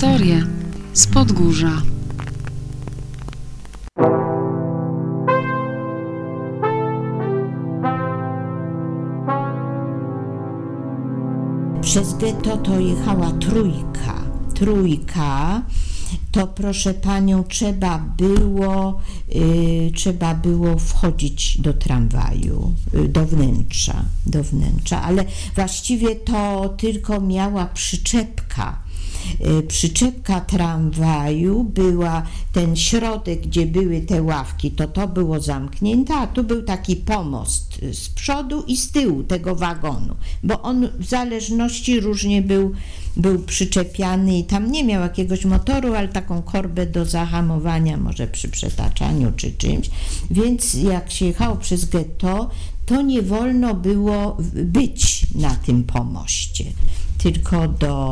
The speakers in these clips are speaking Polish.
Historie z Podgórza. Przez getto to jechała trójka, to proszę panią trzeba było wchodzić do tramwaju, do wnętrza, ale właściwie to tylko miała przyczepka tramwaju, była ten środek, gdzie były te ławki, to było zamknięte, a tu był taki pomost z przodu i z tyłu tego wagonu, bo on w zależności różnie był przyczepiany i tam nie miał jakiegoś motoru, ale taką korbę do zahamowania, może przy przetaczaniu czy czymś, więc jak się jechało przez getto, to nie wolno było być na tym pomoście, tylko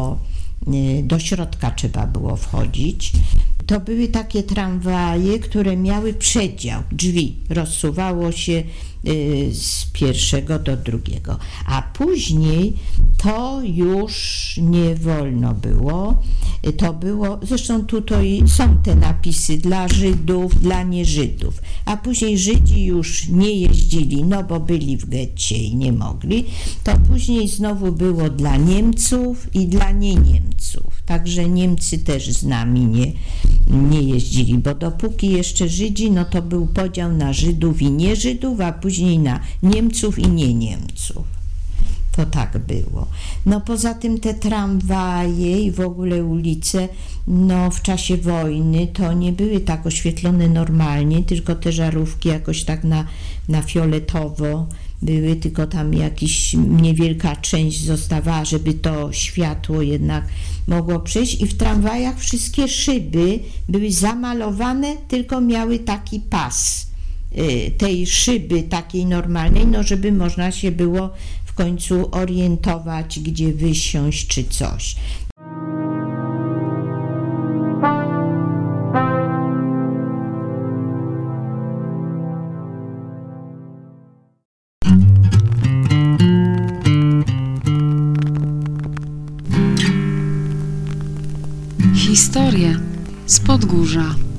do środka trzeba było wchodzić. To były takie tramwaje, które miały przedział, drzwi, rozsuwało się z pierwszego do drugiego, a później to już nie wolno było, zresztą tutaj są te napisy dla Żydów, dla nieżydów, a później Żydzi już nie jeździli, no bo byli w getcie i nie mogli, to później znowu było dla Niemców i dla nieniemców, także Niemcy też z nami nie jeździli, bo dopóki jeszcze Żydzi, no to był podział na Żydów i nieżydów, a później na Niemców i nie Niemców. To tak było. No poza tym te tramwaje i w ogóle ulice, no w czasie wojny to nie były tak oświetlone normalnie, tylko te żarówki jakoś tak na fioletowo były, tylko tam jakaś niewielka część zostawała, żeby to światło jednak mogło przejść i w tramwajach wszystkie szyby były zamalowane, tylko miały taki pas tej szyby takiej normalnej, no żeby można się było w końcu orientować, gdzie wysiąść czy coś. Historie z Podgórza.